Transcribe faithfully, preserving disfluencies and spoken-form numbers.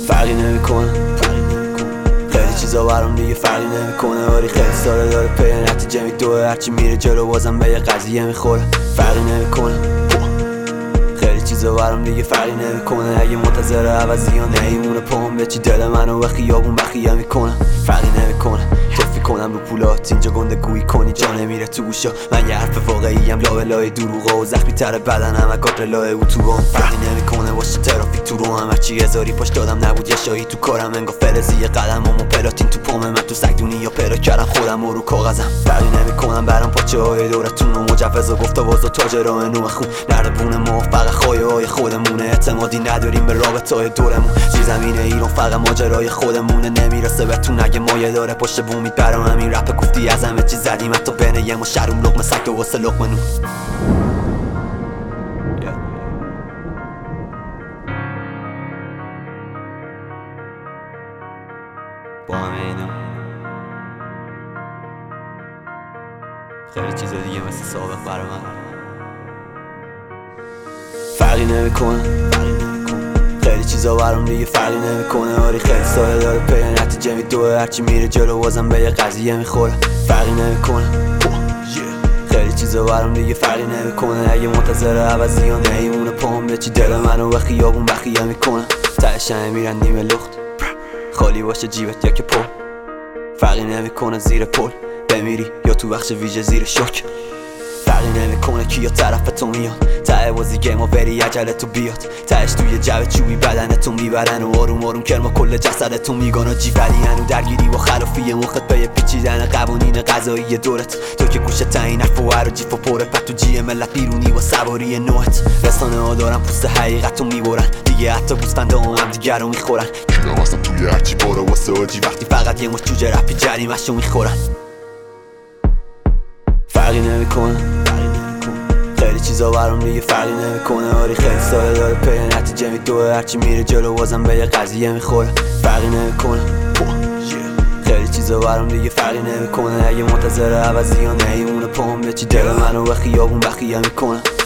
فرقی نمیکنه، خیلی چیزا برام دیگه فرقی نمیکنه، ولی خیلی ساله داره پی نتیجه میدوه، هرچی میره جلو بازم به یه قضیه میخوره. فرقی نمیکنه، خیلی چیزا برام دیگه فرقی نمیکنه، اگه منتظر عوضی یا نمیمونه پام به چی دل منو به خیابون بخیه میکنه. فرقی نمیکنه تفی کنم رو پولات، اینجا گنده گویی کنی جا نمیره تو گوشا، من یه حرف واقعی ام لابلای دروغا و زخمی تر بدنم از کادر لای اتوبان. فرقی نمیکنه باشه ترافیک تو رو هم هرچی هزاری پاش دادم نبود یه شایی تو کارم، انگار فلزی یه قدمم و پلاتین تو پامه، من تو سگدونی یا پیدا کردم خودم و رو کاغذم. فرقی نمیکنم برام پاچه های دورتون و مجوز و گفتا باز و تاج راه نوع خون، نردبون ما فقط خواهی های خودمونه، اعتمادی نداریم به رابطه های دورمون، زیر زمین ایران فقط ماجرای خودمونه، نمیرسه بهتون اگه مایه داره پشت بوم میت برام همین رپ گفتی از همه چی زدیم حتی بین یه ما شروم لقمه سگ تو واسه لقمه نون. با همه اینا خیلی چیزا دیگه مثل سابق برای من فرقی نمیکنه، خیلی چیزا برام دیگه فرقی نمیکنه، ولی خیلی ساله داره پی نتیجه میدوه، هرچی میره جلو بازم به یه قضیه میخوره. فرقی نمیکنه، خیلی چیزا برام دیگه فرقی نمیکنه، اگه منتظر عوضی یا نمیمونه پام به چی دل منو به خیابون بخیه میکنه. تهش همه میرن نیمه لخت، خالی باشه جیبت یا که پر، فرقی نمیکنه زیر پل بمیری یا تو بخش ویژه زیر شوک. فرقی نمیکنه کیا طرف تو میاد، ته بازی گیما بری عجله تو بیاد، تهش توی جو چوبی بدنتو میبرن و آروم آروم کرما کل جسدتو میگانا جی، ولی هنو درگیری با خلافی مخت به پیچیدن قوانین قضایی دورت، تو که گوشه تعیین حرف و هر و جیف و پره پت تو جی ملت بیرونی با سواری نوعت، رسانه ها دارن پوست حقیقتو میبرن دیگه، حتی گوسفنده هم, هم دیگر رو میخورن، کینا واسم توی هرچی بارا واسه آجی وقتی فقط یه مش جوجه رپی جریمشو میخورن. فرقی نمیکنه، خیلی چیزا برام دیگه فرقی نمیکنه، ولی خیلی ساله داره پی نتیجه میدوه، هرچی میره جلو بازم به یه قضیه میخوره. فرقی نمیکنه، خیلی چیزا برام دیگه فرقی نمیکنه، اگه منتظر عوضی یا نمیمونه پام به چی دل منو به خیابون بخیه میکنه.